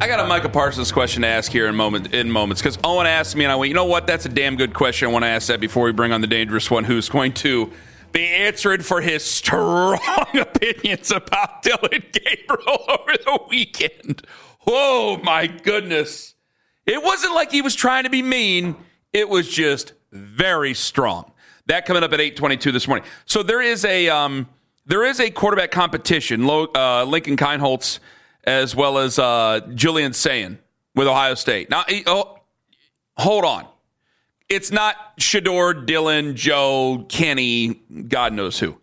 I got a Micah Parsons question to ask here in moments because Owen asked me, and I went, you know what? That's a damn good question. I want to ask that before we bring on the dangerous one, who's going to be answered for his strong opinions about Dillon Gabriel over the weekend. Oh, my goodness. It wasn't like he was trying to be mean. It was just very strong. That coming up at 8:22 this morning. So there is a quarterback competition. Lincoln Kienholz as well as Julian Sayin with Ohio State. Now, hold on. It's not Shedeur, Dillon, Joe, Kenny, God knows who.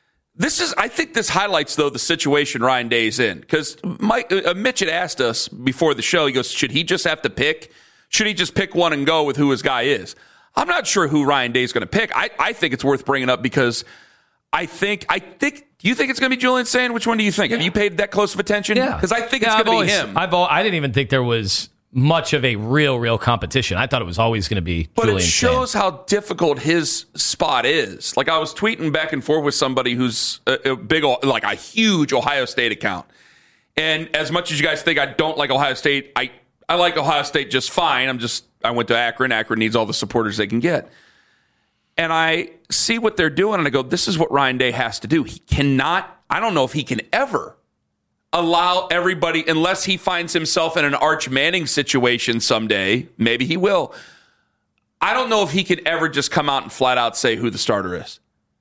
I think this highlights, though, the situation Ryan Day's in. Because Mitch had asked us before the show, he goes, should he just have to pick? Should he just pick one and go with who his guy is? I'm not sure who Ryan Day's going to pick. I think it's worth bringing up because I think do you think it's going to be Julian Sayin? Which one do you think? Yeah. Have you paid that close of attention? Yeah. Because I think it's going to be him. I didn't even think there was much of a real competition. I thought it was always going to be But Julian it shows Sayin. how difficult his spot is. Like I was tweeting back and forth with somebody who's a huge Ohio State account. And as much as you guys think I don't like Ohio State, I like Ohio State just fine. I went to Akron. Akron needs all the supporters they can get. And I see what they're doing, and I go, this is what Ryan Day has to do. He cannot, I don't know if he can ever allow everybody, unless he finds himself in an Arch Manning situation someday, maybe he will. I don't know if he could ever just come out and flat out say who the starter is.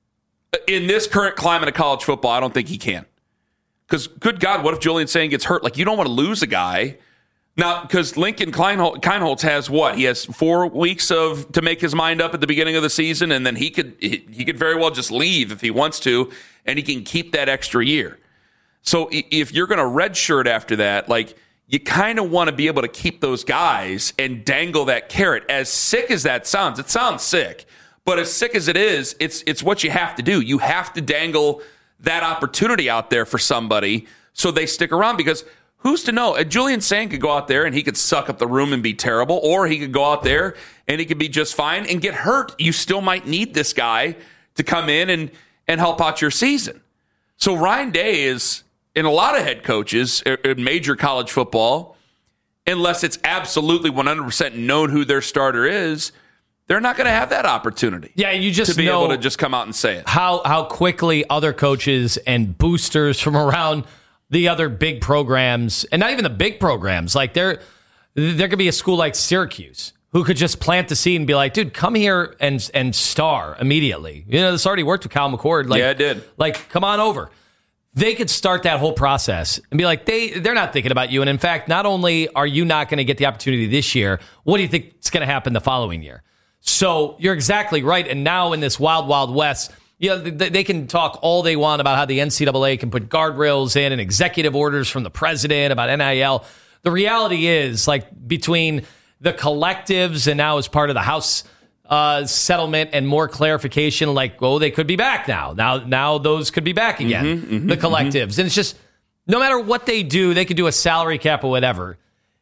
In this current climate of college football, I don't think he can. Because, good God, what if Julian Sayin gets hurt? Like, you don't want to lose a guy. Now, because Lincoln Kienholz has what? He has 4 weeks to make his mind up at the beginning of the season, and then he could very well just leave if he wants to, and he can keep that extra year. So if you're going to redshirt after that, like, you kind of want to be able to keep those guys and dangle that carrot. As sick as that sounds, it sounds sick, but as sick as it is, it's what you have to do. You have to dangle that opportunity out there for somebody so they stick around, because who's to know? Julian Sayin could go out there and he could suck up the room and be terrible, or he could go out there and he could be just fine and get hurt. You still might need this guy to come in and help out your season. So Ryan Day is, in a lot of head coaches in major college football, unless it's absolutely 100% known who their starter is, they're not going to have that opportunity. Yeah, you just to be know able to just come out and say it. How quickly other coaches and boosters from around the other big programs, and not even the big programs, like there could be a school like Syracuse who could just plant the seed and be like, dude, come here and star immediately. You know, this already worked with Kyle McCord. Like, yeah, it did. Like, come on over. They could start that whole process and be like, they're not thinking about you. And in fact, not only are you not going to get the opportunity this year, what do you think is going to happen the following year? So you're exactly right. And now in this wild, wild west, they can talk all they want about how the NCAA can put guardrails in and executive orders from the president about NIL. The reality is, like, between the collectives and now as part of the House settlement and more clarification, like, oh, they could be back now. Now those could be back again, the collectives. And it's just, no matter what they do, they could do a salary cap or whatever.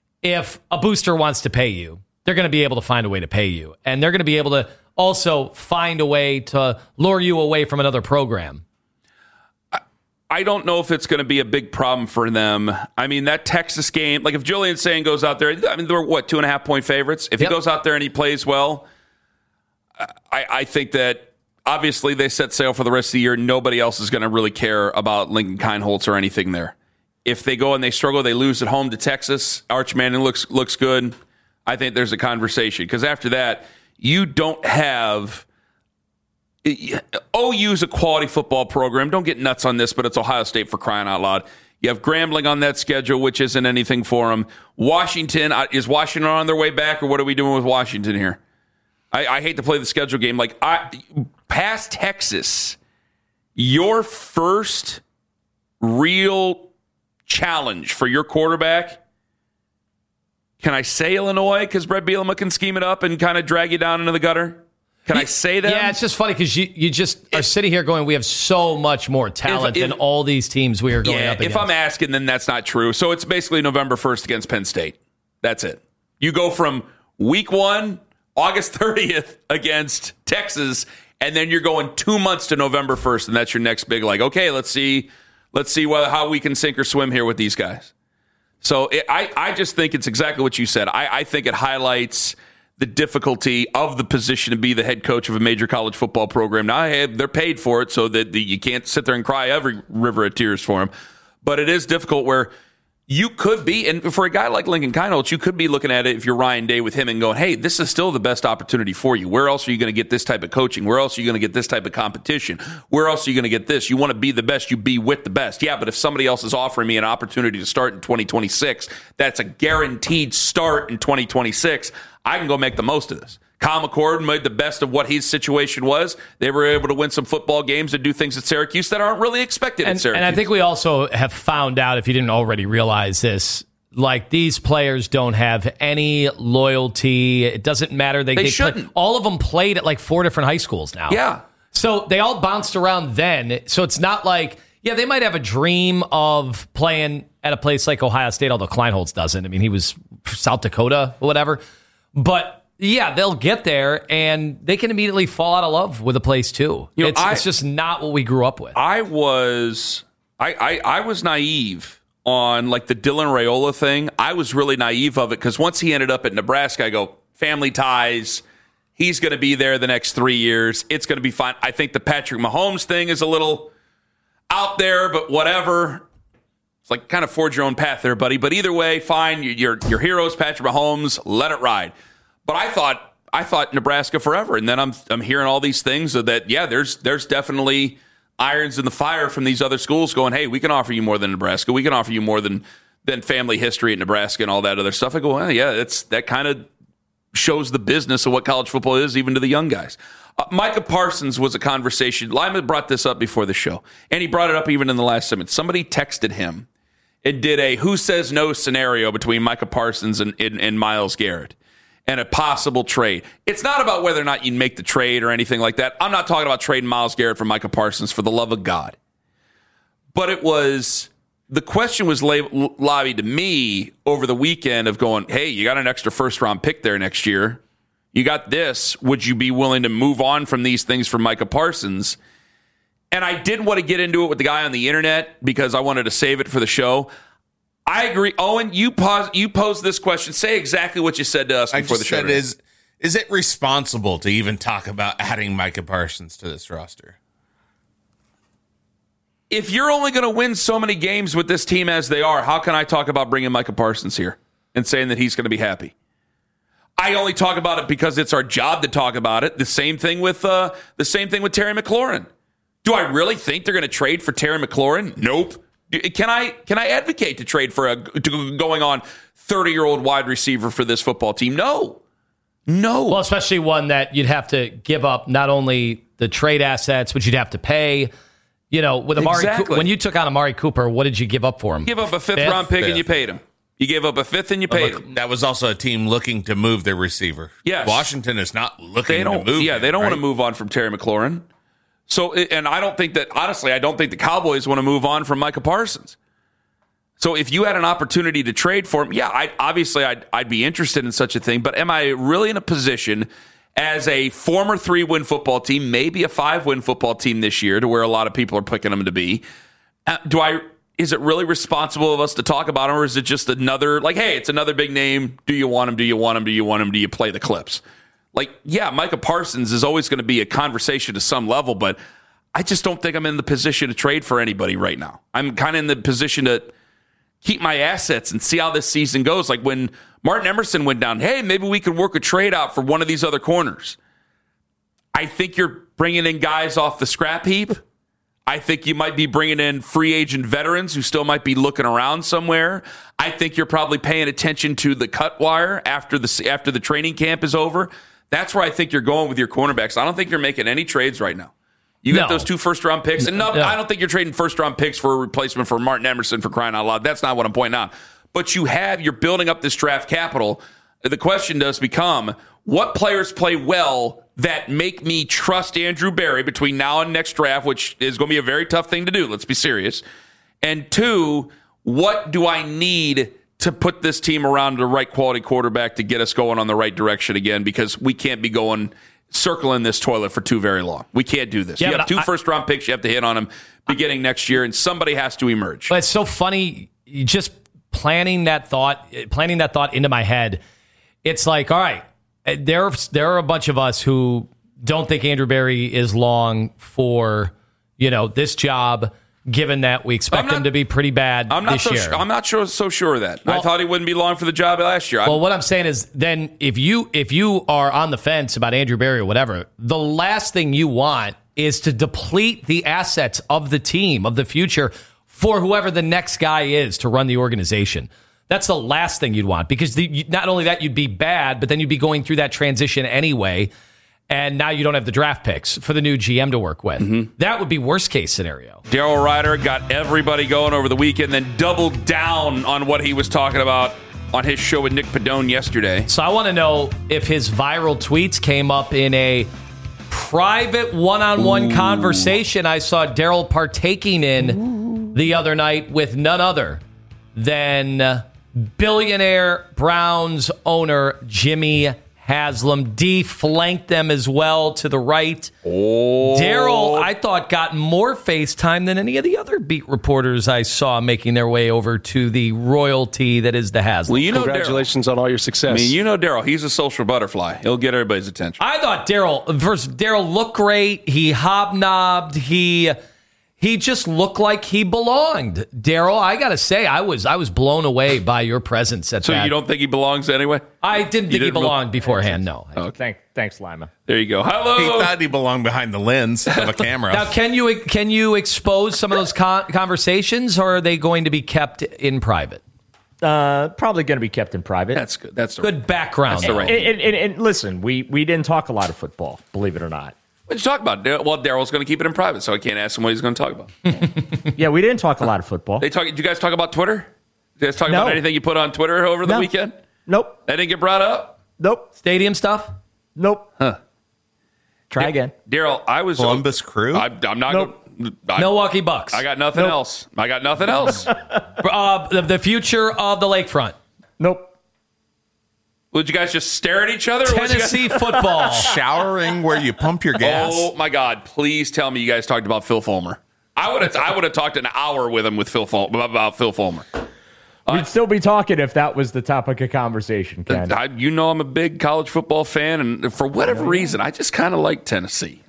If a booster wants to pay you, they're going to be able to find a way to pay you. And they're going to be able to also find a way to lure you away from another program. I don't know if it's going to be a big problem for them. I mean, that Texas game, like if Julian Sayin goes out there, I mean, they're what, 2.5-point favorites? If he goes out there and he plays well, I think that obviously they set sail for the rest of the year. Nobody else is going to really care about Lincoln Kienholz or anything there. If they go and they struggle, they lose at home to Texas, Arch Manning looks good, I think there's a conversation. Because after that, you don't have... OU's a quality football program. Don't get nuts on this, but it's Ohio State, for crying out loud. You have Grambling on that schedule, which isn't anything for them. Washington, is Washington on their way back, or what are we doing with Washington here? I hate to play the schedule game. Like, past Texas, your first real challenge for your quarterback, can I say Illinois? Because Brett Bielema can scheme it up and kind of drag you down into the gutter. Can I say that? Yeah, it's just funny because you just are sitting here going, we have so much more talent than all these teams we are going up against. If I'm asking, then that's not true. So it's basically November 1st against Penn State. That's it. You go from week 1, August 30th against Texas, and then you're going 2 months to November 1st, and that's your next big, like, okay, let's see how we can sink or swim here with these guys. So I just think it's exactly what you said. I think it highlights the difficulty of the position to be the head coach of a major college football program. Now, they're paid for it, so that you can't sit there and cry every river of tears for them. But it is difficult where you could be, and for a guy like Lincoln Kienholz, you could be looking at it if you're Ryan Day with him and going, hey, this is still the best opportunity for you. Where else are you going to get this type of coaching? Where else are you going to get this type of competition? Where else are you going to get this? You want to be the best, you be with the best. Yeah, but if somebody else is offering me an opportunity to start in 2026, that's a guaranteed start in 2026, I can go make the most of this. Kyle McCord made the best of what his situation was. They were able to win some football games and do things at Syracuse that aren't really expected at Syracuse. And I think we also have found out, if you didn't already realize this, like these players don't have any loyalty. It doesn't matter. They shouldn't. All of them played at like 4 different high schools now. Yeah. So they all bounced around then. So it's not like, yeah, they might have a dream of playing at a place like Ohio State, although Kleinholz doesn't. I mean, he was South Dakota or whatever. But yeah, they'll get there, and they can immediately fall out of love with a place too. It's just not what we grew up with. I was naive on like the Dylan Raiola thing. I was really naive of it because once he ended up at Nebraska, I go, family ties. He's going to be there the next 3 years. It's going to be fine. I think the Patrick Mahomes thing is a little out there, but whatever. It's like kind of forge your own path there, buddy. But either way, fine. Your hero's Patrick Mahomes. Let it ride. But I thought Nebraska forever, and then I'm hearing all these things that there's definitely irons in the fire from these other schools going, hey, we can offer you more than Nebraska, we can offer you more than family history at Nebraska and all that other stuff. I go, well, yeah, that kind of shows the business of what college football is, even to the young guys. Micah Parsons was a conversation. Lyman brought this up before the show, and he brought it up even in the last segment. Somebody texted him and did a who says no scenario between Micah Parsons and Myles Garrett. And a possible trade. It's not about whether or not you make the trade or anything like that. I'm not talking about trading Myles Garrett for Micah Parsons, for the love of God. But the question was lobbied to me over the weekend of going, hey, you got an extra first-round pick there next year. You got this. Would you be willing to move on from these things for Micah Parsons? And I didn't want to get into it with the guy on the internet because I wanted to save it for the show. I agree. Owen, you posed this question. Say exactly what you said to us before the show. Is it responsible to even talk about adding Micah Parsons to this roster? If you're only going to win so many games with this team as they are, how can I talk about bringing Micah Parsons here and saying that he's going to be happy? I only talk about it because it's our job to talk about it. The same thing with Terry McLaurin. Do I really think they're going to trade for Terry McLaurin? Nope. Can I advocate to trade for going on 30-year-old wide receiver for this football team? No. Well, especially one that you'd have to give up not only the trade assets, but you'd have to pay. You know, with Amari, when you took on Amari Cooper, what did you give up for him? Give up a fifth-round pick and you paid him. You gave up a fifth and you paid him. That was also a team looking to move their receiver. Yes. Washington is not looking to move. Yeah, they don't want to move on from Terry McLaurin. So, and I don't think that, honestly, I don't think the Cowboys want to move on from Micah Parsons. So if you had an opportunity to trade for him, yeah, I'd be interested in such a thing. But am I really in a position as a former 3-win football team, maybe a 5-win football team this year, to where a lot of people are picking them to be? Is it really responsible of us to talk about him, or is it just another, like, hey, it's another big name. Do you want him? Do you want him? Do you want him? Do you play the clips? Like, yeah, Micah Parsons is always going to be a conversation to some level, but I just don't think I'm in the position to trade for anybody right now. I'm kind of in the position to keep my assets and see how this season goes. Like when Martin Emerson went down, hey, maybe we could work a trade out for one of these other corners. I think you're bringing in guys off the scrap heap. I think you might be bringing in free agent veterans who still might be looking around somewhere. I think you're probably paying attention to the cut wire after the training camp is over. That's where I think you're going with your cornerbacks. I don't think you're making any trades right now. You got those 2 first-round picks. And I don't think you're trading first-round picks for a replacement for Martin Emerson, for crying out loud. That's not what I'm pointing out. But you're building up this draft capital. The question does become, what players play well that make me trust Andrew Berry between now and next draft, which is going to be a very tough thing to do. Let's be serious. And 2, what do I need to put this team around the right quality quarterback to get us going on the right direction again? Because we can't be going circling this toilet for too very long. We can't do this. Yeah, you have 2 first-round picks. You have to hit on them beginning next year, and somebody has to emerge. But it's so funny. You just planning that thought into my head, it's like, all right, there are a bunch of us who don't think Andrew Berry is long for, this job, given that we expect him to be pretty bad this year. I'm not so sure of that. Well, I thought he wouldn't be long for the job last year. Well, what I'm saying is then if you are on the fence about Andrew Berry or whatever, the last thing you want is to deplete the assets of the team, of the future, for whoever the next guy is to run the organization. That's the last thing you'd want, because not only that, you'd be bad, but then you'd be going through that transition anyway, and now you don't have the draft picks for the new GM to work with. Mm-hmm. That would be worst case scenario. Daryl Ryder got everybody going over the weekend, then doubled down on what he was talking about on his show with Nick Padone yesterday. So I want to know if his viral tweets came up in a private one-on-one conversation I saw Daryl partaking in the other night with none other than billionaire Browns owner Jimmy Haslam. D flanked them as well to the right. Daryl, I thought, got more FaceTime than any of the other beat reporters I saw making their way over to the royalty that is the Haslam. Well, congratulations on all your success. I mean, Daryl, he's a social butterfly. He'll get everybody's attention. I thought Daryl looked great. He hobnobbed. He just looked like he belonged. Daryl, I got to say, I was blown away by your presence at that. So you don't think he belongs anyway? I didn't think he belonged beforehand, no. Okay. Thanks, Lima. There you go. Hello. He thought he belonged behind the lens of a camera. Now, can you expose some of those conversations, or are they going to be kept in private? Probably going to be kept in private. That's good. That's good background. That's the right. And listen, we didn't talk a lot of football, believe it or not. What did you talk about? Well, Daryl's going to keep it in private, so I can't ask him what he's going to talk about. Yeah, we didn't talk a lot of football. Did you guys talk about Twitter? Did you guys talk about anything you put on Twitter over the weekend? Nope. That didn't get brought up? Nope. Stadium stuff? Nope. Huh. Try again. Daryl, I was... Columbus Crew? I'm not... Nope. Milwaukee Bucks. I got nothing else. The future of the lakefront. Nope. Would you guys just stare at each other? Tennessee football. Showering where you pump your gas. Oh, my God. Please tell me you guys talked about Phil Fulmer. I would have talked an hour with him about Phil Fulmer. We'd still be talking if that was the topic of conversation, Ken. I'm a big college football fan, and for whatever reason, I just kind of like Tennessee.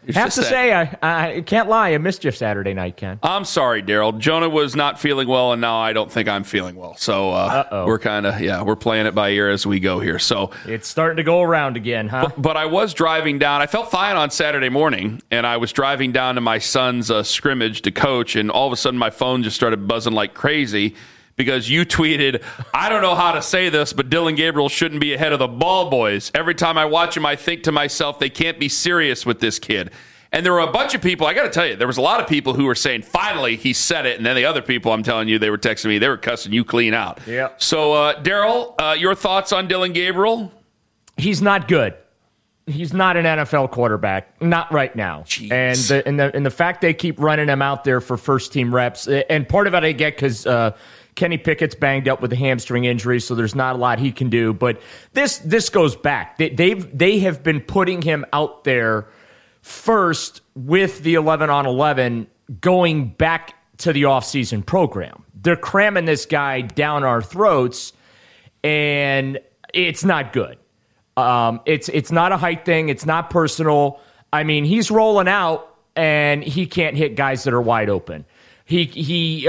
I can't lie, I missed you Saturday night, Ken. I'm sorry, Daryl. Jonah was not feeling well, and now I don't think I'm feeling well. So we're playing it by ear as we go here. So it's starting to go around again, huh? But I was driving down. I felt fine on Saturday morning, and I was driving down to my son's scrimmage to coach, and all of a sudden my phone just started buzzing like crazy. Because you tweeted, I don't know how to say this, but Dillon Gabriel shouldn't be ahead of the ball boys. Every time I watch him, I think to myself, they can't be serious with this kid. And there were a bunch of people, I got to tell you, there was a lot of people who were saying, finally, he said it. And then the other people, I'm telling you, they were texting me, they were cussing you clean out. Yeah. So, Daryl, your thoughts on Dillon Gabriel? He's not good. He's not an NFL quarterback, not right now. Jeez. And the fact they keep running him out there for first-team reps, and part of it I get because Kenny Pickett's banged up with a hamstring injury, so there's not a lot he can do. But this goes back. They have been putting him out there first with the 11-on-11 going back to the offseason program. They're cramming this guy down our throats, and it's not good. It's not a height thing. It's not personal. I mean, he's rolling out, and he can't hit guys that are wide open. He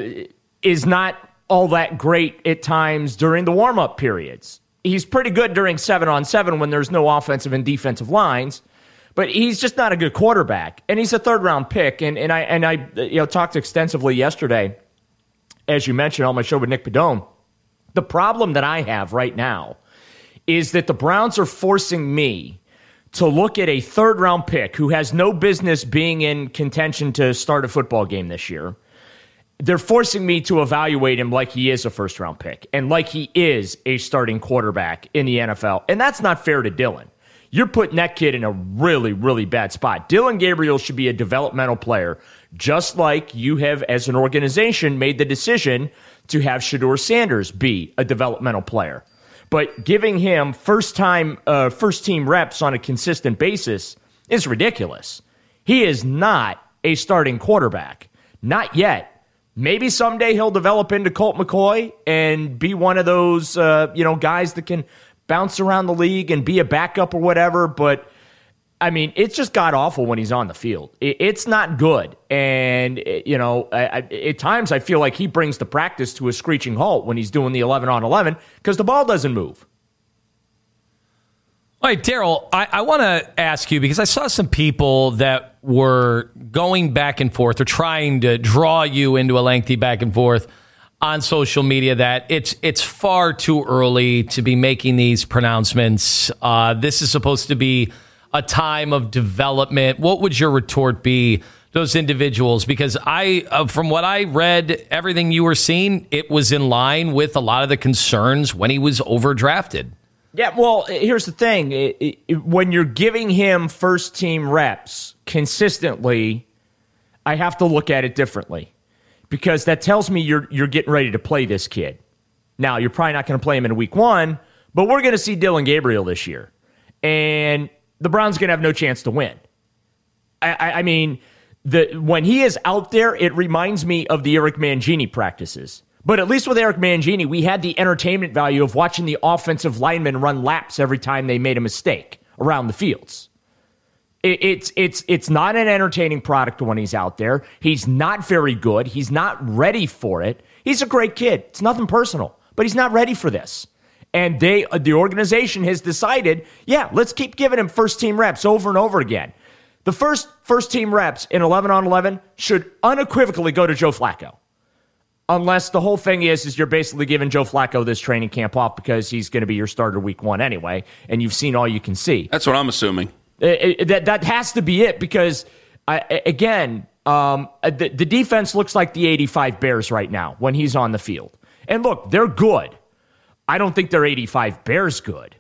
is not all that great at times during the warm-up periods. He's pretty good during 7-on-7 when there's no offensive and defensive lines, but he's just not a good quarterback. And he's a third-round pick. And I talked extensively yesterday, as you mentioned on my show with Nick Padone. The problem that I have right now is that the Browns are forcing me to look at a third-round pick who has no business being in contention to start a football game this year. They're forcing me to evaluate him like he is a first-round pick and like he is a starting quarterback in the NFL. And that's not fair to Dillon. You're putting that kid in a really, really bad spot. Dillon Gabriel should be a developmental player, just like you have, as an organization, made the decision to have Shedeur Sanders be a developmental player. But giving him first-team reps on a consistent basis is ridiculous. He is not a starting quarterback. Not yet. maybe someday he'll develop into Colt McCoy and be one of those, guys that can bounce around the league and be a backup or whatever. But, I mean, it's just god-awful when he's on the field. It's not good. And, at times I feel like he brings the practice to a screeching halt when he's doing the 11-on-11 because the ball doesn't move. All right, Daryl, I want to ask you, because I saw some people that were going back and forth or trying to draw you into a lengthy back and forth on social media that it's far too early to be making these pronouncements. This is supposed to be a time of development. What would your retort be to those individuals? Because from what I read, everything you were seeing, it was in line with a lot of the concerns when he was overdrafted. Yeah, well, here's the thing. When you're giving him first-team reps consistently, I have to look at it differently because that tells me you're getting ready to play this kid. Now, you're probably not going to play him in week 1, but we're going to see Dillon Gabriel this year. And the Browns are going to have no chance to win. I mean, when he is out there, it reminds me of the Eric Mangini practices. But at least with Eric Mangini, we had the entertainment value of watching the offensive linemen run laps every time they made a mistake around the fields. It's not an entertaining product when he's out there. He's not very good. He's not ready for it. He's a great kid. It's nothing personal, but he's not ready for this. And the organization has decided, let's keep giving him first-team reps over and over again. The first-team reps in 11-on-11 should unequivocally go to Joe Flacco. Unless the whole thing is you're basically giving Joe Flacco this training camp off because he's going to be your starter week 1 anyway, and you've seen all you can see. That's what I'm assuming. That has to be it because, the defense looks like the 85 Bears right now when he's on the field. And look, they're good. I don't think they're 85 Bears good.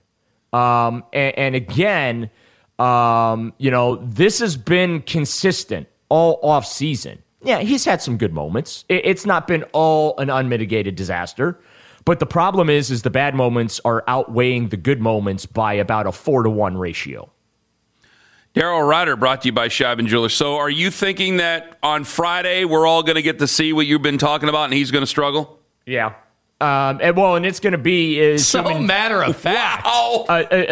This has been consistent all offseason. Yeah, he's had some good moments. It's not been all an unmitigated disaster. But the problem is the bad moments are outweighing the good moments by about a 4-to-1 ratio. Daryl Ryder brought to you by Scheib & Jewelers. So are you thinking that on Friday we're all going to get to see what you've been talking about and he's going to struggle? Yeah. And it's going to be so matter of fact. Wow.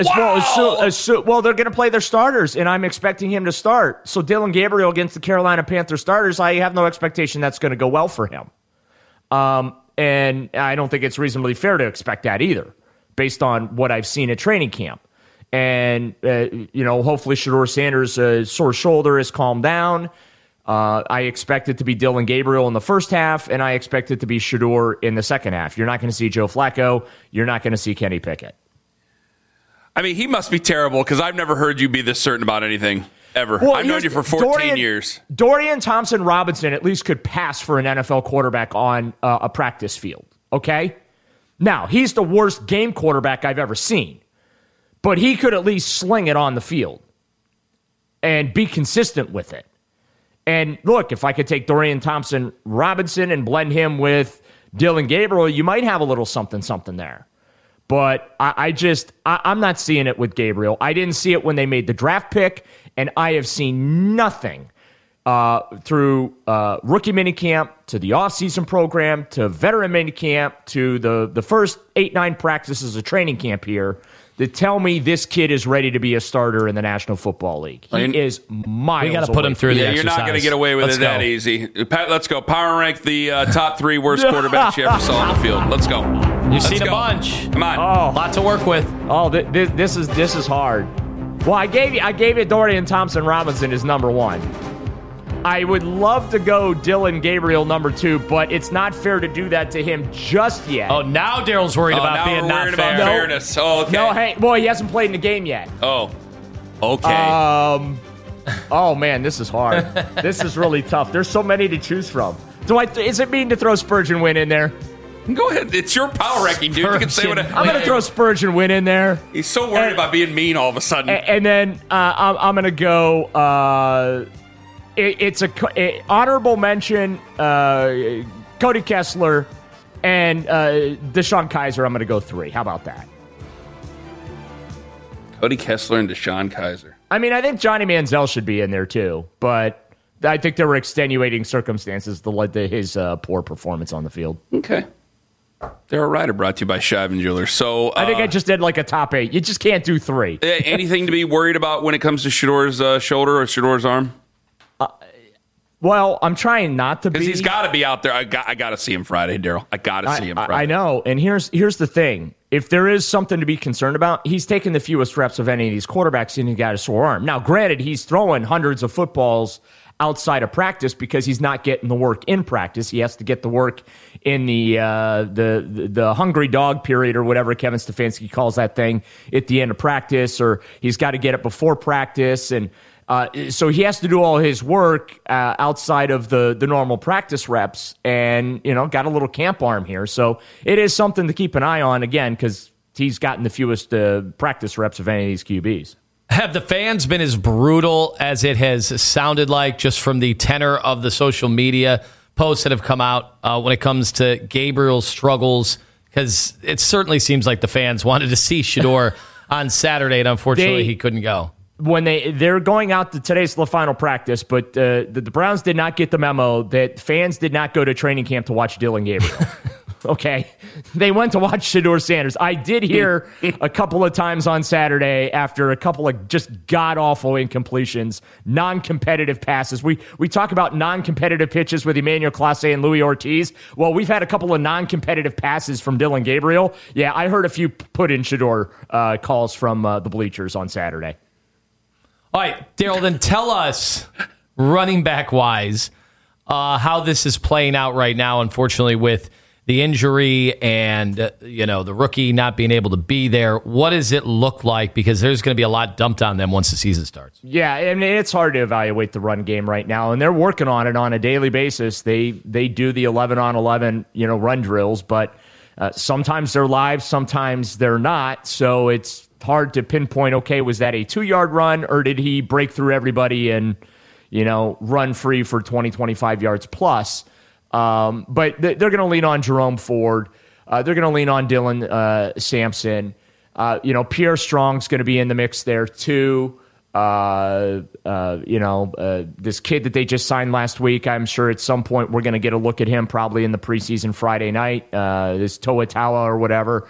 Well, they're going to play their starters, and I'm expecting him to start. So Dillon Gabriel against the Carolina Panthers starters, I have no expectation that's going to go well for him. And I don't think it's reasonably fair to expect that either, based on what I've seen at training camp. And hopefully Shedeur Sanders' sore shoulder has calmed down. I expect it to be Dillon Gabriel in the first half, and I expect it to be Shedeur in the second half. You're not going to see Joe Flacco. You're not going to see Kenny Pickett. I mean, he must be terrible because I've never heard you be this certain about anything, ever. Well, I've known you for 14 years. Dorian Thompson-Robinson at least could pass for an NFL quarterback on a practice field, okay? Now, he's the worst game quarterback I've ever seen, but he could at least sling it on the field and be consistent with it. And look, if I could take Dorian Thompson-Robinson and blend him with Dillon Gabriel, you might have a little something there. But I'm not seeing it with Gabriel. I didn't see it when they made the draft pick, and I have seen nothing through rookie minicamp to the offseason program to veteran minicamp to the first 8-9 practices of training camp here that tell me this kid is ready to be a starter in the National Football League. He is miles away. We got to put him through the exercise. You're not going to get away with that easy. Pat, let's go. Power rank the top 3 worst quarterbacks you ever saw on the field. Let's go. You've seen a bunch. Come on. Oh, lot to work with. Oh, this is hard. Well, I gave it Dorian Thompson-Robinson as number 1. I would love to go Dillon Gabriel number 2, but it's not fair to do that to him just yet. Oh, now Daryl's worried about being not fair. About fairness. Oh, okay. No, hey, boy, he hasn't played in the game yet. Oh, okay. Oh man, this is hard. This is really tough. There's so many to choose from. Is it mean to throw Spurgeon Wynn in there? Go ahead. It's your power ranking, dude. You can say what I'm going to throw Spurgeon Wynn in there. He's so worried about being mean all of a sudden. And then I'm going to go. It's a honorable mention. Cody Kessler and DeShone Kizer. I'm going to go 3. How about that? Cody Kessler and DeShone Kizer. I mean, I think Johnny Manziel should be in there too, but I think there were extenuating circumstances that led to his poor performance on the field. Okay. Daryl Ryder brought to you by Shivan Jewelers. So I think I just did like a top 8. You just can't do 3. Anything to be worried about when it comes to Shedor's shoulder or Shedor's arm? Well, I'm trying not to be. Because he's got to be out there. I got to see him Friday, Daryl. I got to see him Friday. I know. And here's the thing. If there is something to be concerned about, he's taken the fewest reps of any of these quarterbacks and he's got a sore arm. Now, granted, he's throwing hundreds of footballs outside of practice because he's not getting the work in practice. He has to get the work in the hungry dog period or whatever Kevin Stefanski calls that thing at the end of practice, or he's got to get it before practice. And so he has to do all his work outside of the normal practice reps, and got a little camp arm here. So it is something to keep an eye on, again, because he's gotten the fewest practice reps of any of these QBs. Have the fans been as brutal as it has sounded like just from the tenor of the social media posts that have come out when it comes to Gabriel's struggles? Because it certainly seems like the fans wanted to see Shedeur on Saturday, and unfortunately he couldn't go. When they're going out to today's the final practice, but the Browns did not get the memo that fans did not go to training camp to watch Dillon Gabriel. Okay, they went to watch Shedeur Sanders. I did hear a couple of times on Saturday after a couple of just god-awful incompletions, non-competitive passes. We talk about non-competitive pitches with Emmanuel Clase and Louis Ortiz. Well, we've had a couple of non-competitive passes from Dillon Gabriel. Yeah, I heard a few put-in Shedeur calls from the bleachers on Saturday. All right, Daryl, then tell us, running back-wise, how this is playing out right now, unfortunately, with the injury and the rookie not being able to be there. What does it look like? Because there's going to be a lot dumped on them once the season starts. Yeah, I mean, it's hard to evaluate the run game right now, and they're working on it on a daily basis. They do the 11-on-11 run drills, but sometimes they're live, sometimes they're not. So it's hard to pinpoint. Okay, was that a 2-yard run, or did he break through everybody and run free for 20-25 yards plus? But they're going to lean on Jerome Ford. They're going to lean on Dylan Sampson. Pierre Strong's going to be in the mix there too. This kid that they just signed last week, I'm sure at some point we're going to get a look at him probably in the preseason Friday night, this Toatawa or whatever.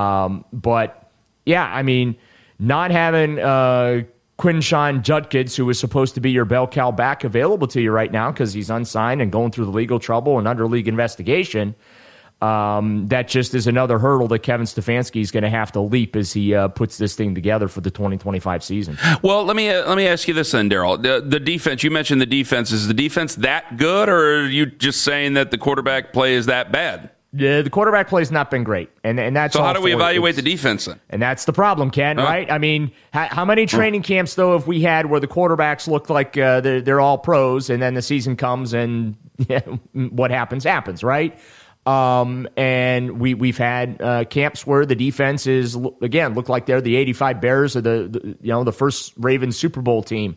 But yeah, I mean, not having Quinshon Judkins, who was supposed to be your bell cow back, available to you right now because he's unsigned and going through the legal trouble and under league investigation. That just is another hurdle that Kevin Stefanski is going to have to leap as he puts this thing together for the 2025 season. Well, let me ask you this then, Daryl. The defense, you mentioned the defense. Is the defense that good, or are you just saying that the quarterback play is that bad? Yeah, the quarterback play has not been great, and that's so. How do we evaluate the defense then? And that's the problem, Ken. Right? I mean, how many training camps though have we had where the quarterbacks look like they're all pros, and then the season comes and what happens, right? And we've had camps where the defense is again look like they're the '85 Bears or the first Ravens Super Bowl team.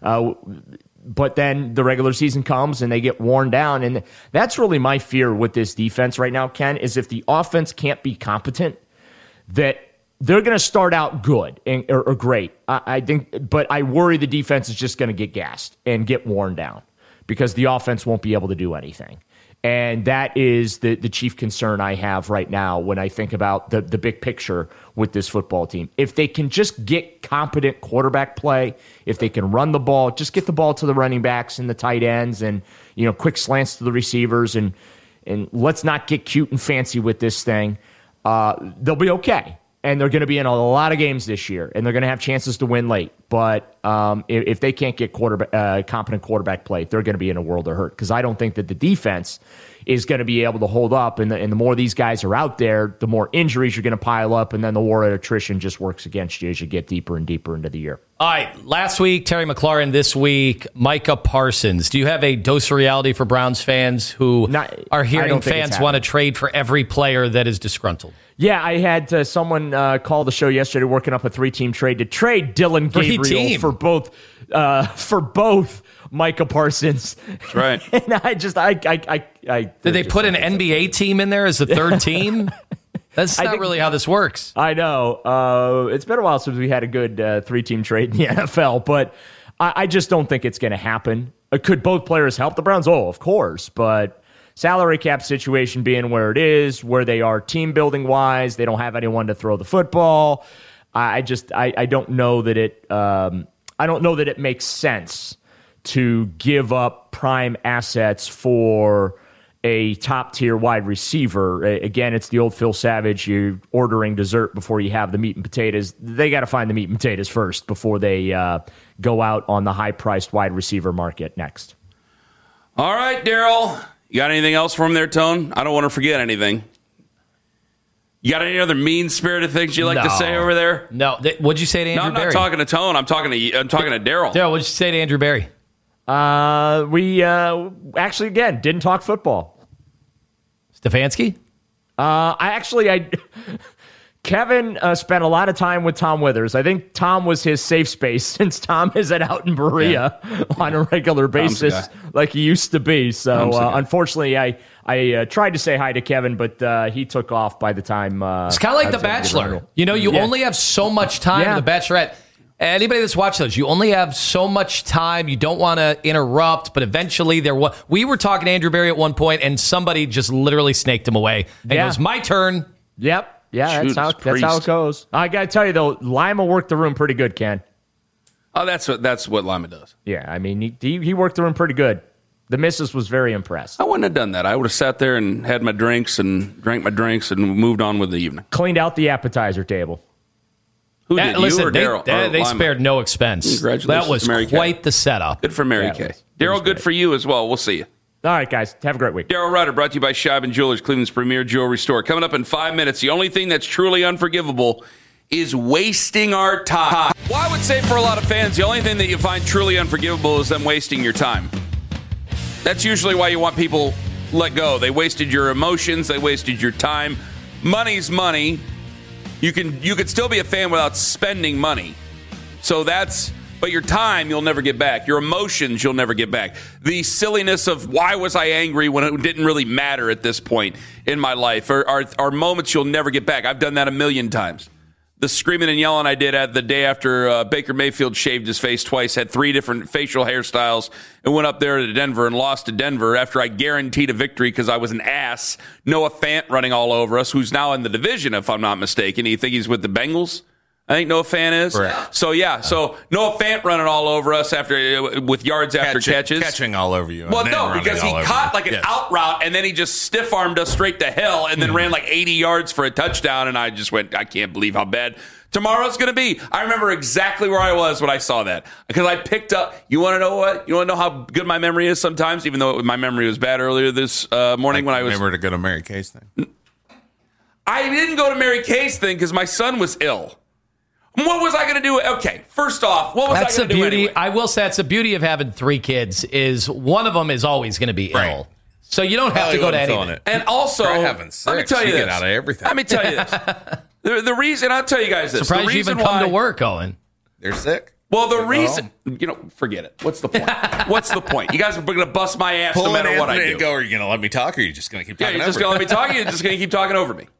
But then the regular season comes and they get worn down. And that's really my fear with this defense right now, Ken, is if the offense can't be competent, that they're going to start out good or great. I think, but I worry the defense is just going to get gassed and get worn down because the offense won't be able to do anything. And that is the chief concern I have right now when I think about the big picture with this football team. If they can just get competent quarterback play, if they can run the ball, just get the ball to the running backs and the tight ends and quick slants to the receivers and let's not get cute and fancy with this thing, they'll be okay. And they're going to be in a lot of games this year, and they're going to have chances to win late. But if they can't get competent quarterback play, they're going to be in a world of hurt because I don't think that the defense is going to be able to hold up. And the more these guys are out there, the more injuries you're going to pile up, and then the war of attrition just works against you as you get deeper and deeper into the year. All right, last week, Terry McLaurin. This week, Micah Parsons. Do you have a dose of reality for Browns fans who are hearing fans want to trade for every player that is disgruntled? Yeah, I had someone call the show yesterday working up a 3-team trade to trade Dillon Gabriel for both Micah Parsons. That's right. And I did they put an NBA team in there as the third team? That's not really how this works. I know. It's been a while since we had a good 3-team trade in the NFL, but I just don't think it's going to happen. Could both players help the Browns? Oh, of course, but salary cap situation being where it is, where they are team building wise, they don't have anyone to throw the football. I don't know that it makes sense to give up prime assets for a top tier wide receiver. Again, it's the old Phil Savage. You're ordering dessert before you have the meat and potatoes. They got to find the meat and potatoes first before they go out on the high priced wide receiver market next. All right, Daryl. You got anything else from there, Tone? I don't want to forget anything. You got any other mean-spirited things you like to say over there? No. What'd you say to Andrew I'm Berry? not talking to Tone. I'm talking to Daryl. Daryl, what'd you say to Andrew Berry? We actually, again, didn't talk football. Stefanski? Kevin spent a lot of time with Tom Withers. I think Tom was his safe space since Tom is out in Berea on a regular basis like he used to be. So unfortunately, I tried to say hi to Kevin, but he took off by the time. It's kind of like The Bachelor. You only have so much time in The Bachelorette. Anybody that's watched those, you only have so much time. You don't want to interrupt, but eventually we were talking to Andrew Berry at one point, and somebody just literally snaked him away. And it was my turn. Yep. Yeah, that's how it goes. I got to tell you, though, Lima worked the room pretty good, Ken. Oh, that's what Lima does. Yeah, I mean, he worked the room pretty good. The missus was very impressed. I wouldn't have done that. I would have sat there and had my drinks and drank my drinks and moved on with the evening. Cleaned out the appetizer table. Who did, listen, you or Daryl? They spared no expense. Congratulations that was to Mary quite Kay. the setup. Good for Mary Kay. Daryl, good for you as well. We'll see you. All right, guys. Have a great week. Daryl Rutter, brought to you by Scheib & Jewelers, Cleveland's premier jewelry store. Coming up in 5 minutes, the only thing that's truly unforgivable is wasting our time. Well, I would say for a lot of fans, the only thing that you find truly unforgivable is them wasting your time. That's usually why you want people let go. They wasted your emotions. They wasted your time. Money's money. You could still be a fan without spending money. But your time, you'll never get back. Your emotions, you'll never get back. The silliness of why was I angry when it didn't really matter at this point in my life are moments you'll never get back. I've done that a million times. The screaming and yelling I did at the day after Baker Mayfield shaved his face twice, had 3 different facial hairstyles, and went up there to Denver and lost to Denver after I guaranteed a victory because I was an ass. Noah Fant running all over us, who's now in the division, if I'm not mistaken. You think he's with the Bengals? I think Noah Fant is. Correct. So Noah Fant running all over us with yards after catches. Catching all over you. Well, no, because he caught like an out route, and then he just stiff-armed us straight to hell, and then ran like 80 yards for a touchdown, and I just went, I can't believe how bad tomorrow's going to be. I remember exactly where I was when I saw that, because I picked up, you want to know what? You want to know how good my memory is sometimes, even though my memory was bad earlier this morning when I was... Remember to go to Mary Kay's thing? I didn't go to Mary Kay's thing because my son was ill. What was I going to do? Okay, first off, what was I going to do anyway? I will say that's the beauty of having 3 kids is one of them is always going to be ill. So you don't have to go to anything. And also, let me tell you this. Get out of everything. Let me tell you this. The reason, I'll tell you guys this. Surprised you even come to work, Owen. They're sick. Well, the reason, forget it. What's the point? What's the point? You guys are going to bust my ass no matter what I do. Are you going to let me talk, or are you just going to keep talking over me? You're just going to let me talk, or you're just going to keep talking over me.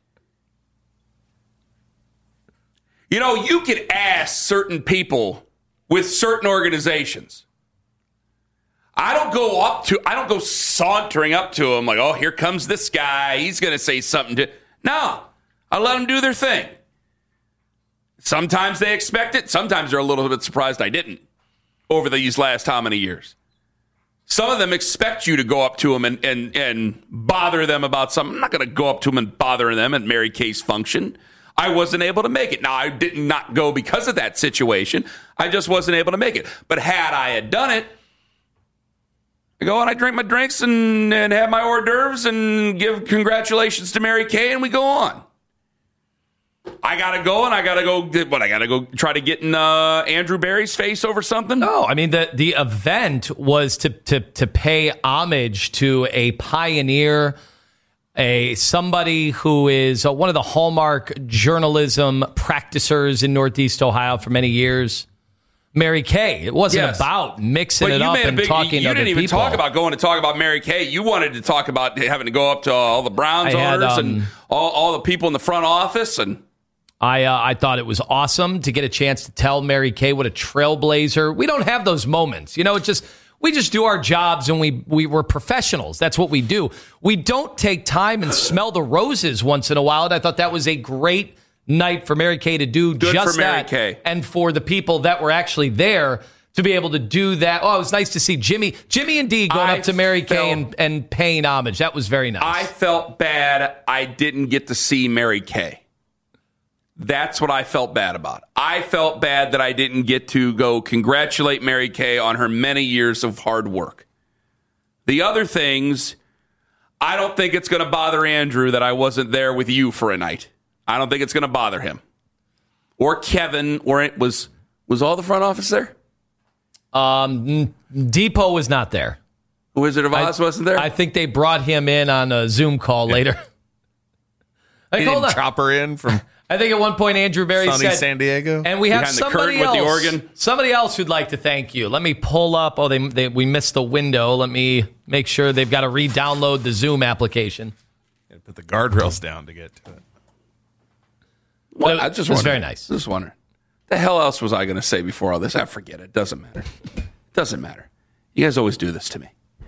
You could ask certain people with certain organizations. I don't go sauntering up to them like, oh, here comes this guy. He's going to say something. No, I let them do their thing. Sometimes they expect it. Sometimes they're a little bit surprised I didn't over these last how many years. Some of them expect you to go up to them and bother them about something. I'm not going to go up to them and bother them at Mary Kay's function. I wasn't able to make it. Now, I did not go because of that situation. I just wasn't able to make it. But had I had done it, I go and I drink my drinks and have my hors d'oeuvres and give congratulations to Mary Kay, and we go on. I got to go try to get in Andrew Berry's face over something? No, I mean, the event was to pay homage to a pioneer, somebody who is one of the hallmark journalism practicers in Northeast Ohio for many years, Mary Kay. It wasn't about mixing it up and talking to other people. You didn't even talk about going to talk about Mary Kay. You wanted to talk about having to go up to all the Browns owners and all the people in the front office. And I thought it was awesome to get a chance to tell Mary Kay what a trailblazer. We don't have those moments. We just do our jobs, and we're professionals. That's what we do. We don't take time and smell the roses once in a while, and I thought that was a great night for Mary Kay to do Good just for Mary that. Kay. And for the people that were actually there to be able to do that. Oh, it was nice to see Jimmy and Dee going up to Mary Kay and paying homage. That was very nice. I felt bad I didn't get to see Mary Kay. That's what I felt bad about. I felt bad that I didn't get to go congratulate Mary Kay on her many years of hard work. The other things, I don't think it's going to bother Andrew that I wasn't there with you for a night. I don't think it's going to bother him. Or Kevin, or it was all the front office there? Depot was not there. Wizard of Oz wasn't there? I think they brought him in on a Zoom call later. He didn't chop her in from I think at one point Andrew Berry sunny said, San Diego. and we have Behind the somebody curtain with the else. organ. Somebody else who'd like to thank you. Let me pull up. Oh, we missed the window. Let me make sure they've got to re-download the Zoom application. Gotta put the guardrails down to get to it. Well, It was very nice. Just wondering. The hell else was I going to say before all this? I forget it. Doesn't matter. Doesn't matter. You guys always do this to me.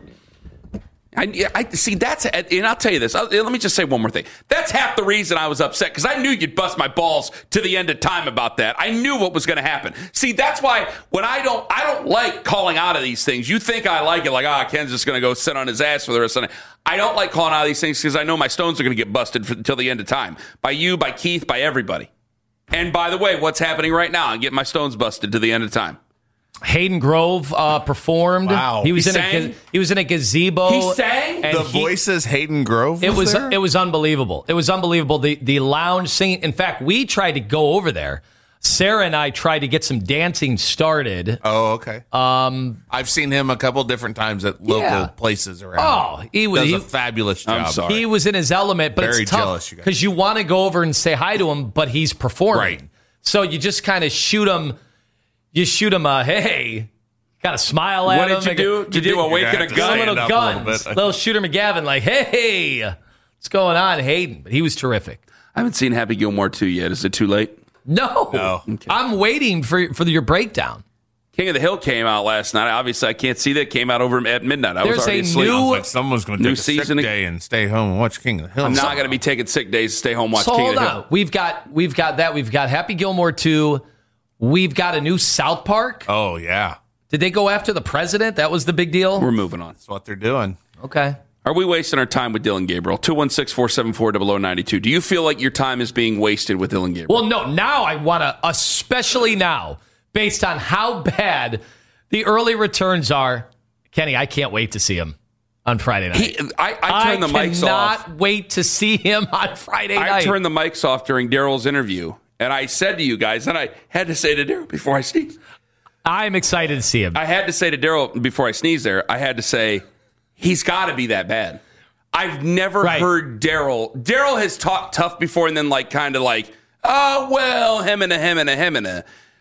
I see. And I'll tell you this. Let me just say one more thing. That's half the reason I was upset, because I knew you'd bust my balls to the end of time about that. I knew what was going to happen. See, that's why when I don't like calling out of these things. You think I like it, like Ken's just going to go sit on his ass for the rest of the night. I don't like calling out of these things because I know my stones are going to get busted until the end of time by you, by Keith, by everybody. And by the way, what's happening right now? I'm getting my stones busted to the end of time. Hayden Grove performed. Wow. He was He in a gazebo. He sang? and The voices Hayden Grove It was there? it was unbelievable. It was unbelievable. The lounge singing. In fact, we tried to go over there. Sarah and I tried to get some dancing started. Oh, okay. I've seen him a couple different times at local places around. Oh, he does a fabulous job. I'm sorry. He was in his element, but Very it's tough jealous, you guys. because you want to go over and say hi to him, but he's performing. Right. So you just kind of shoot him. You shoot him a hey. Got to smile at What him. did you do? Did you do a wake and a You're gonna have to gun? stand Little up a little guns. bit. Little Shooter McGavin, like, hey, what's going on, Hayden? But he was terrific. I haven't seen Happy Gilmore 2 yet. Is it too late? No. Okay. I'm waiting for your breakdown. King of the Hill came out last night. Obviously, I can't see that. It came out over at midnight. I was There's already a asleep. new- Like someone's going to New take a sick season. day and stay home and watch King of the Hill. I'm not going to be taking sick days to stay home watch So King hold of the on. Hill. We've got that. We've got Happy Gilmore 2. We've got a new South Park. Oh, yeah. Did they go after the president? That was the big deal? We're moving on. That's what they're doing. Okay. Are we wasting our time with Dylan Gabriel? 216-474-0092. Do you feel like your time is being wasted with Dylan Gabriel? Well, no. Now I want to, especially now, based on how bad the early returns are. Kenny, I can't wait to see him on Friday night. I turned the mics off. cannot wait to see him on Friday night. I turned the mics off during Daryl's interview, and I said to you guys, and I had to say to Daryl before I sneezed. I'm excited to see him. I had to say to Daryl before I sneezed there, I had to say, he's got to be that bad. I've never heard Daryl. Daryl has talked tough before and then kind of oh, well, him and a.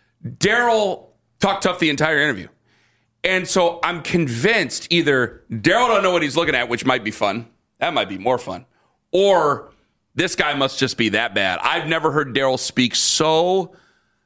Daryl talked tough the entire interview. And so I'm convinced either Daryl don't know what he's looking at, which might be fun. That might be more fun. Or this guy must just be that bad. I've never heard Daryl speak so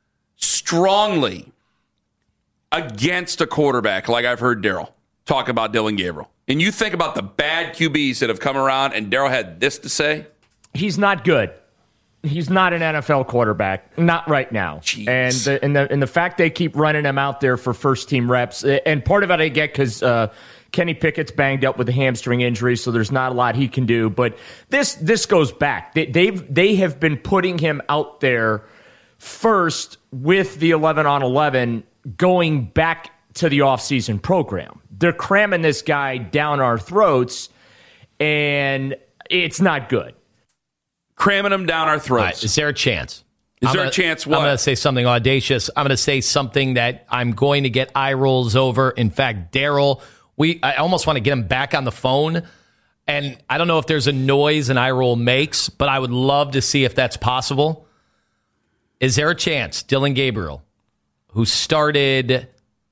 strongly against a quarterback like I've heard Daryl talk about Dylan Gabriel. And you think about the bad QBs that have come around, and Daryl had this to say. He's not good. He's not an NFL quarterback, not right now. Jeez. And the fact they keep running him out there for first team reps, and part of it I get because Kenny Pickett's banged up with a hamstring injury, so there's not a lot he can do. But this goes back. They have been putting him out there first with the 11-on-11 going back to the offseason program. They're cramming this guy down our throats, and it's not good. Cramming him down our throats. Right, is there a chance? Is there a chance what? I'm going to say something audacious. I'm going to say something that I'm going to get eye rolls over. In fact, Daryl, I almost want to get him back on the phone. And I don't know if there's a noise an eye roll makes, but I would love to see if that's possible. Is there a chance Dylan Gabriel, who started,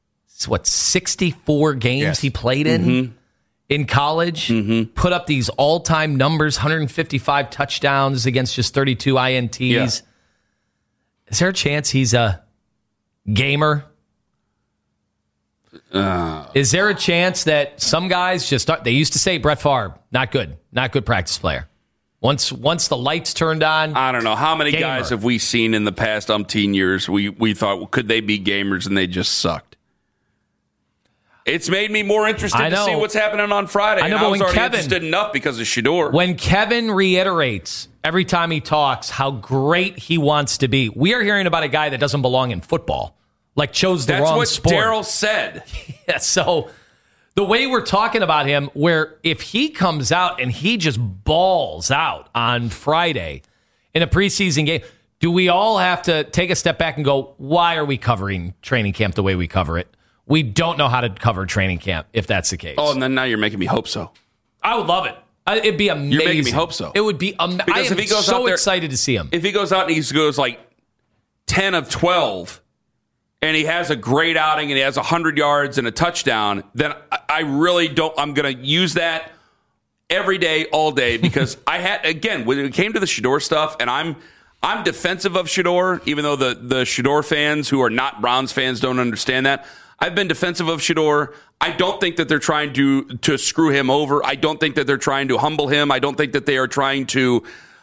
64 games he played in college, put up these all-time numbers, 155 touchdowns against just 32 INTs. Yeah. Is there a chance he's a gamer? Is there a chance that some guys just start? They used to say Brett Favre, not good practice player. Once the lights turned on, I don't know how many gamer. guys have we seen in the past umpteen years. We thought, well, could they be gamers, and they just sucked. It's made me more interested to see what's happening on Friday. I know, and I but was when already Kevin, interested enough because of Shedeur. When Kevin reiterates every time he talks how great he wants to be, we are hearing about a guy that doesn't belong in football, like chose the wrong sport. That's what Daryl said. Yeah, so the way we're talking about him, where if he comes out and he just balls out on Friday in a preseason game, do we all have to take a step back and go, why are we covering training camp the way we cover it? We don't know how to cover training camp if that's the case. Oh, and then now you're making me hope so. I would love it. It'd be amazing. You're making me hope so. It would be amazing. Because if he goes out there, excited to see him. If he goes out and he goes like 10 of 12 and he has a great outing and he has 100 yards and a touchdown, then I really don't. I'm going to use that every day, all day, because I had, again, when it came to the Shedeur stuff, and I'm defensive of Shedeur, even though the Shedeur fans who are not Browns fans don't understand that. I've been defensive of Shedeur. I don't think that they're trying to screw him over. I don't think that they're trying to humble him. I don't think that they are trying to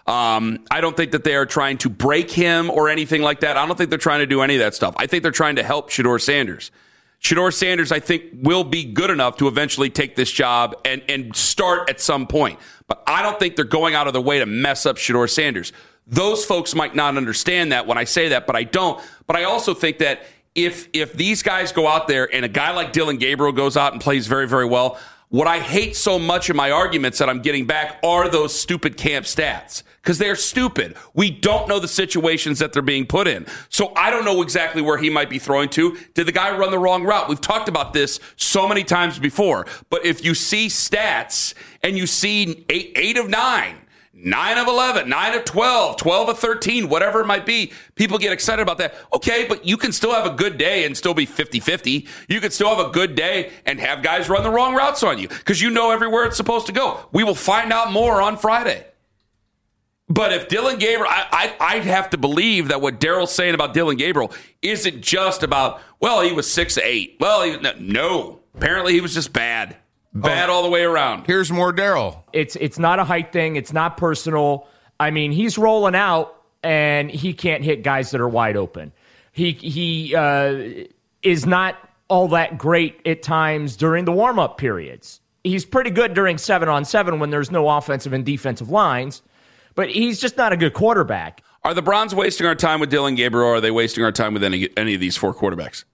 break him or anything like that. I don't think they're trying to do any of that stuff. I think they're trying to help Shedeur Sanders. Shedeur Sanders, I think, will be good enough to eventually take this job and start at some point. But I don't think they're going out of their way to mess up Shedeur Sanders. Those folks might not understand that when I say that, but I don't. But I also think that if these guys go out there and a guy like Dillon Gabriel goes out and plays very, very well, what I hate so much in my arguments that I'm getting back are those stupid camp stats, because they're stupid. We don't know the situations that they're being put in. So I don't know exactly where he might be throwing to. Did the guy run the wrong route? We've talked about this so many times before. But if you see stats and you see 8 of 9, 9 of 11, 9 of 12, 12 of 13, whatever it might be, people get excited about that. Okay, but you can still have a good day and still be 50-50. You can still have a good day and have guys run the wrong routes on you because you know everywhere it's supposed to go. We will find out more on Friday. But if Dillon Gabriel, I'd have to believe that what Daryl's saying about Dillon Gabriel isn't just about, well, he was 6 of 8. Well, no. Apparently he was just bad. Bad all the way around. Here's more Daryl. It's not a height thing. It's not personal. I mean, he's rolling out, and he can't hit guys that are wide open. He is not all that great at times during the warm-up periods. He's pretty good during 7-on-7 when there's no offensive and defensive lines, but he's just not a good quarterback. Are the Browns wasting our time with Dillon Gabriel, or are they wasting our time with any of these 4 quarterbacks?